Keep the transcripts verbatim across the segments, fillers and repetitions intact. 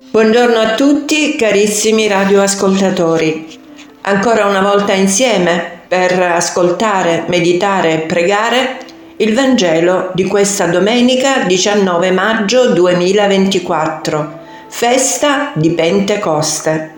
Buongiorno a tutti carissimi radioascoltatori. Ancora una volta insieme per ascoltare, meditare e pregare il Vangelo di questa domenica diciannove maggio duemilaventiquattro, festa di Pentecoste.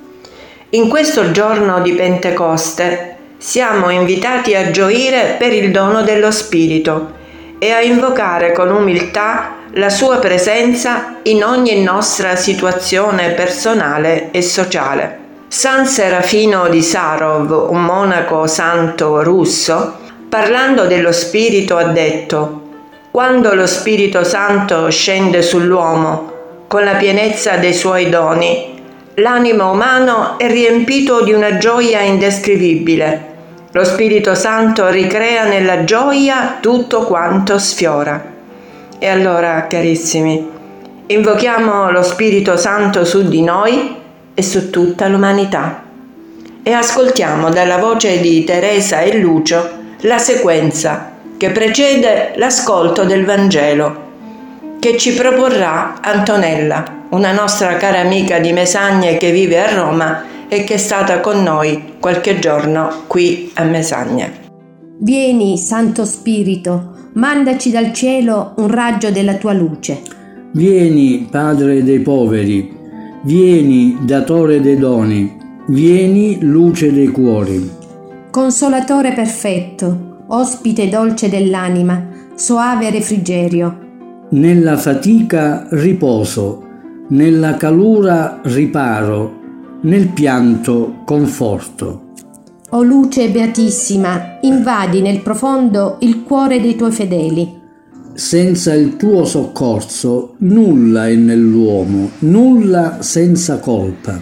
In questo giorno di Pentecoste siamo invitati a gioire per il dono dello Spirito e a invocare con umiltà la sua presenza in ogni nostra situazione personale e sociale. San Serafino di Sarov, un monaco santo russo, parlando dello Spirito ha detto: «Quando lo Spirito Santo scende sull'uomo con la pienezza dei suoi doni, l'animo umano è riempito di una gioia indescrivibile. Lo Spirito Santo ricrea nella gioia tutto quanto sfiora». E allora, carissimi, invochiamo lo Spirito Santo su di noi e su tutta l'umanità. E ascoltiamo dalla voce di Teresa e Lucio la sequenza che precede l'ascolto del Vangelo, che ci proporrà Antonella, una nostra cara amica di Mesagne che vive a Roma e che è stata con noi qualche giorno qui a Mesagne. Vieni, Santo Spirito, mandaci dal cielo un raggio della tua luce. Vieni, Padre dei poveri, vieni, datore dei doni, vieni, luce dei cuori. Consolatore perfetto, ospite dolce dell'anima, soave refrigerio. Nella fatica riposo, nella calura riparo, nel pianto conforto. O luce beatissima, invadi nel profondo il cuore dei tuoi fedeli. Senza il tuo soccorso nulla è nell'uomo, nulla senza colpa.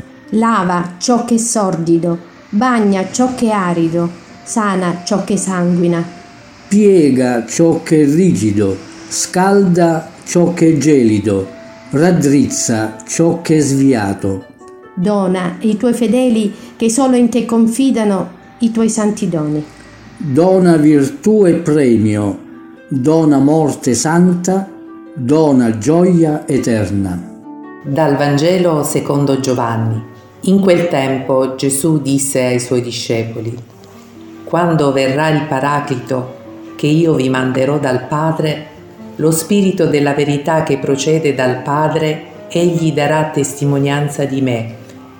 Lava ciò che è sordido, bagna ciò che è arido, sana ciò che sanguina. Piega ciò che è rigido, scalda ciò che è gelido, raddrizza ciò che è sviato. Dona ai tuoi fedeli che solo in te confidano i tuoi santi doni. Dona virtù e premio, dona morte santa, dona gioia eterna. Dal Vangelo secondo Giovanni. In quel tempo Gesù disse ai suoi discepoli: «Quando verrà il Paraclito, che io vi manderò dal Padre, lo Spirito della verità che procede dal Padre, egli darà testimonianza di me.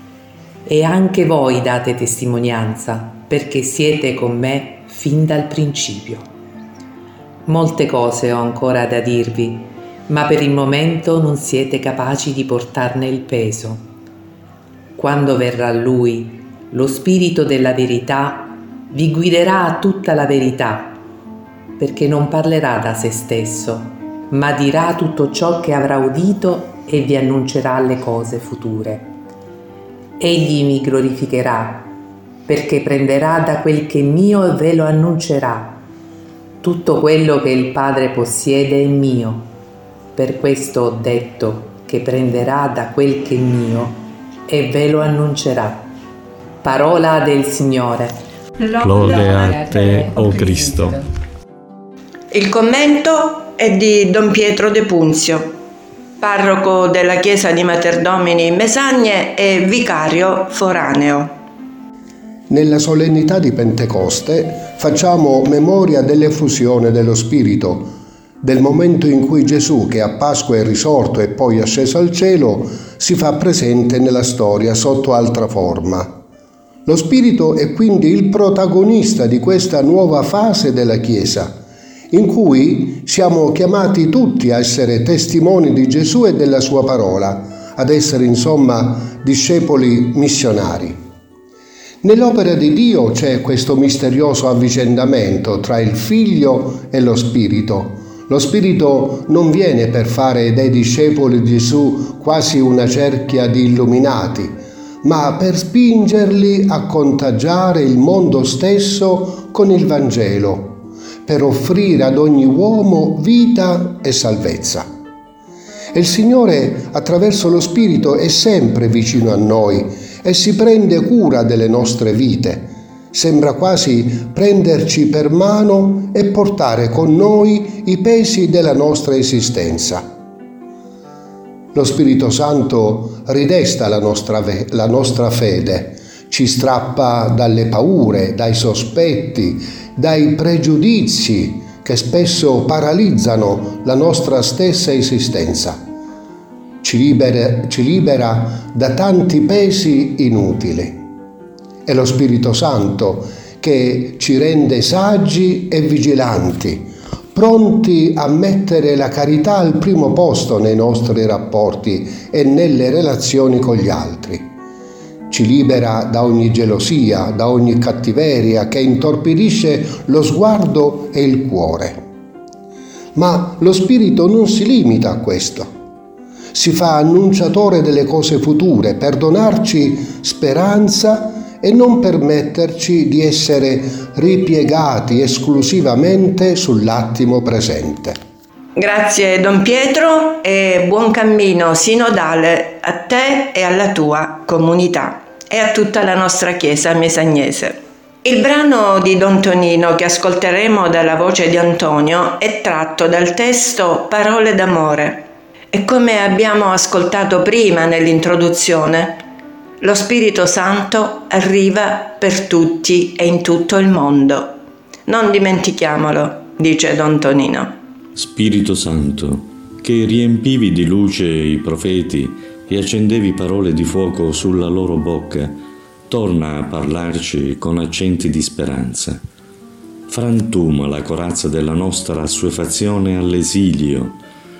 E anche voi date testimonianza, perché siete con me fin dal principio. Molte cose ho ancora da dirvi, ma per il momento non siete capaci di portarne il peso. Quando verrà Lui, lo Spirito della verità, vi guiderà a tutta la verità, perché non parlerà da se stesso, ma dirà tutto ciò che avrà udito e vi annuncerà le cose future. Egli mi glorificherà, perché prenderà da quel che è mio e ve lo annuncerà. Tutto quello che il Padre possiede è mio. Per questo ho detto che prenderà da quel che è mio e ve lo annuncerà». Parola del Signore. Lode a te, o Cristo. Il commento è di Don Pietro De Punzio, parroco della chiesa di Materdomini in Mesagne e vicario foraneo. Nella solennità di Pentecoste facciamo memoria dell'effusione dello Spirito, del momento in cui Gesù, che a Pasqua è risorto e poi asceso al cielo, si fa presente nella storia sotto altra forma. Lo Spirito è quindi il protagonista di questa nuova fase della Chiesa, in cui siamo chiamati tutti a essere testimoni di Gesù e della sua parola, ad essere insomma discepoli missionari. Nell'opera di Dio c'è questo misterioso avvicendamento tra il Figlio e lo Spirito. Lo Spirito non viene per fare dei discepoli di Gesù quasi una cerchia di illuminati, ma per spingerli a contagiare il mondo stesso con il Vangelo, per offrire ad ogni uomo vita e salvezza. E il Signore, attraverso lo Spirito, è sempre vicino a noi e si prende cura delle nostre vite. Sembra quasi prenderci per mano e portare con noi i pesi della nostra esistenza. Lo Spirito Santo ridesta la nostra, la nostra fede, ci strappa dalle paure, dai sospetti, dai pregiudizi che spesso paralizzano la nostra stessa esistenza. Ci libera, ci libera da tanti pesi inutili. È lo Spirito Santo che ci rende saggi e vigilanti, pronti a mettere la carità al primo posto nei nostri rapporti e nelle relazioni con gli altri. Ci libera da ogni gelosia, da ogni cattiveria che intorpidisce lo sguardo e il cuore. Ma lo Spirito non si limita a questo. Si fa annunciatore delle cose future per donarci speranza e non permetterci di essere ripiegati esclusivamente sull'attimo presente. Grazie Don Pietro e buon cammino sinodale a te e alla tua comunità e a tutta la nostra Chiesa mesagnese. Il brano di Don Tonino che ascolteremo dalla voce di Antonio è tratto dal testo Parole d'amore e, come abbiamo ascoltato prima nell'introduzione, lo Spirito Santo arriva per tutti e in tutto il mondo. Non dimentichiamolo, dice Don Tonino. Spirito Santo, che riempivi di luce i profeti e accendevi parole di fuoco sulla loro bocca, torna a parlarci con accenti di speranza. Frantuma la corazza della nostra assuefazione all'esilio.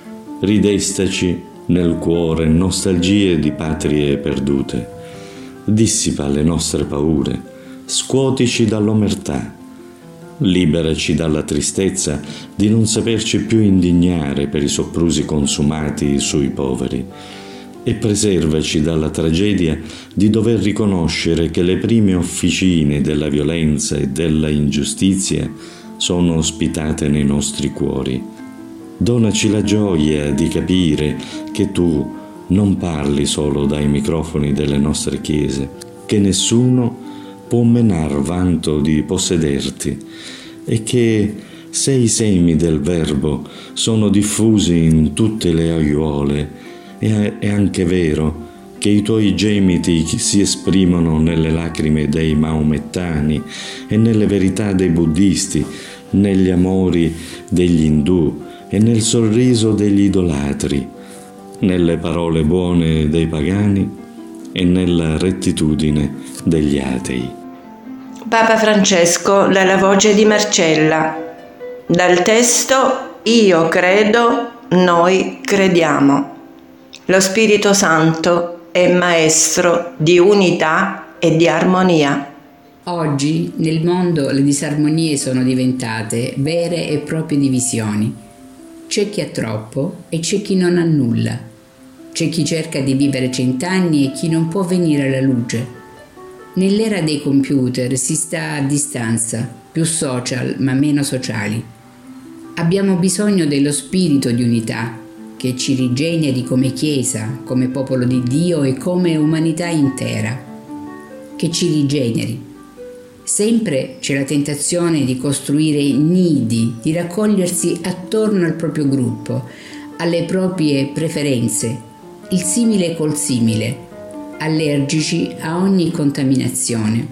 Ridestaci nel cuore nostalgie di patrie perdute. Dissipa le nostre paure, scuotici dall'omertà. Liberaci dalla tristezza di non saperci più indignare per i soprusi consumati sui poveri e preservaci dalla tragedia di dover riconoscere che le prime officine della violenza e della ingiustizia sono ospitate nei nostri cuori. Donaci la gioia di capire che tu non parli solo dai microfoni delle nostre chiese, che nessuno può menar vanto di possederti e che se i semi del Verbo sono diffusi in tutte le aiuole, è anche vero che i tuoi gemiti si esprimono nelle lacrime dei maomettani e nelle verità dei buddisti, negli amori degli indù e nel sorriso degli idolatri, nelle parole buone dei pagani e nella rettitudine degli atei. Papa Francesco dalla voce di Marcella, dal testo Io credo, noi crediamo. Lo Spirito Santo è maestro di unità e di armonia. Oggi nel mondo le disarmonie sono diventate vere e proprie divisioni. C'è chi ha troppo e c'è chi non ha nulla. C'è chi cerca di vivere cent'anni e chi non può venire alla luce. Nell'era dei computer si sta a distanza, più social ma meno sociali. Abbiamo bisogno dello spirito di unità che ci rigeneri come Chiesa, come popolo di Dio e come umanità intera. Che ci rigeneri. Sempre c'è la tentazione di costruire nidi, di raccogliersi attorno al proprio gruppo, alle proprie preferenze, il simile col simile, allergici a ogni contaminazione.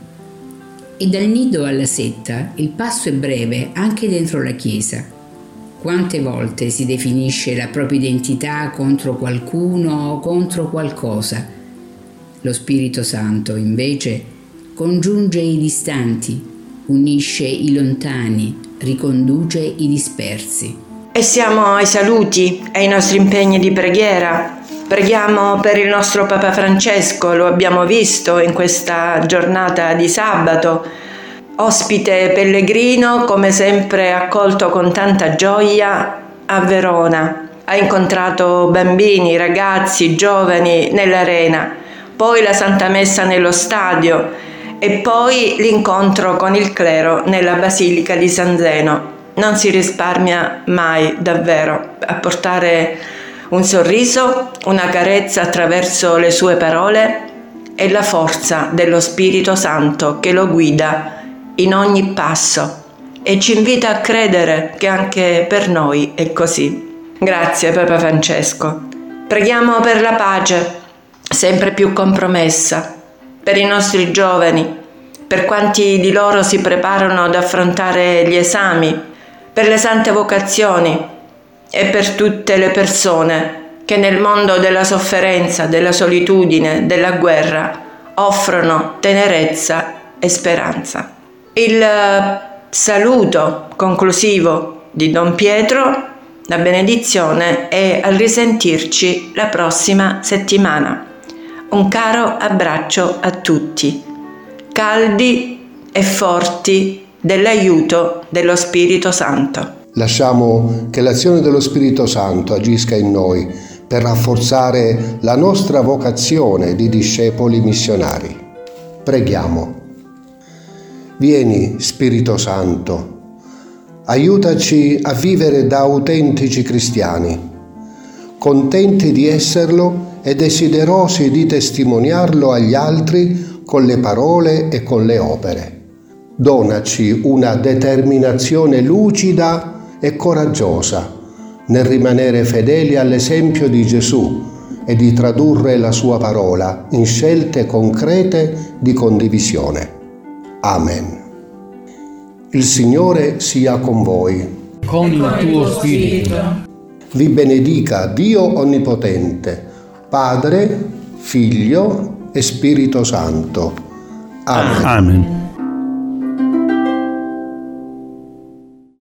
E dal nido alla setta il passo è breve anche dentro la Chiesa. Quante volte si definisce la propria identità contro qualcuno o contro qualcosa? Lo Spirito Santo, invece, congiunge i distanti, unisce i lontani, riconduce i dispersi. E siamo ai saluti, ai nostri impegni di preghiera. Preghiamo per il nostro Papa Francesco, lo abbiamo visto in questa giornata di sabato, ospite pellegrino, come sempre accolto con tanta gioia a Verona. Ha incontrato bambini, ragazzi, giovani nell'arena, poi la Santa Messa nello stadio e poi l'incontro con il clero nella Basilica di San Zeno. Non si risparmia mai, davvero, a portare un sorriso, una carezza attraverso le sue parole e la forza dello Spirito Santo che lo guida in ogni passo e ci invita a credere che anche per noi è così. Grazie Papa Francesco. Preghiamo per la pace, sempre più compromessa, per i nostri giovani, per quanti di loro si preparano ad affrontare gli esami, per le sante vocazioni e per tutte le persone che nel mondo della sofferenza, della solitudine, della guerra offrono tenerezza e speranza. Il saluto conclusivo di Don Pietro, la benedizione, è al risentirci la prossima settimana. Un caro abbraccio a tutti, caldi e forti dell'aiuto dello Spirito Santo. Lasciamo che l'azione dello Spirito Santo agisca in noi per rafforzare la nostra vocazione di discepoli missionari. Preghiamo. Vieni, Spirito Santo, aiutaci a vivere da autentici cristiani, contenti di esserlo e desiderosi di testimoniarlo agli altri con le parole e con le opere. Donaci una determinazione lucida e coraggiosa nel rimanere fedeli all'esempio di Gesù e di tradurre la sua parola in scelte concrete di condivisione. Amen. Il Signore sia con voi. Con il tuo spirito. Vi benedica Dio Onnipotente, Padre, Figlio e Spirito Santo. Amen. Amen.